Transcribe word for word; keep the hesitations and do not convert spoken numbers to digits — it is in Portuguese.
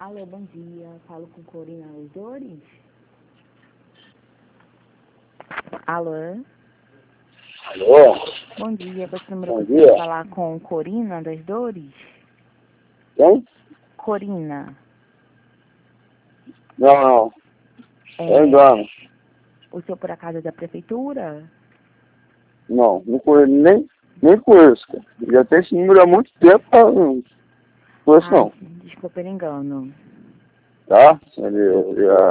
Alô, bom dia. Falo com Corina das Dores? Alô? Alô? Bom dia. Você me Bom consegue dia. falar com Corina das Dores? Quem? Corina. Não, não. É, É engano. o senhor por acaso é da prefeitura? Não, não conheço, nem, nem conheço, cara. Já tem esse número há muito tempo, tá? Não conheço Ai, não. desculpa pelo engano. Tá? Ele, ele,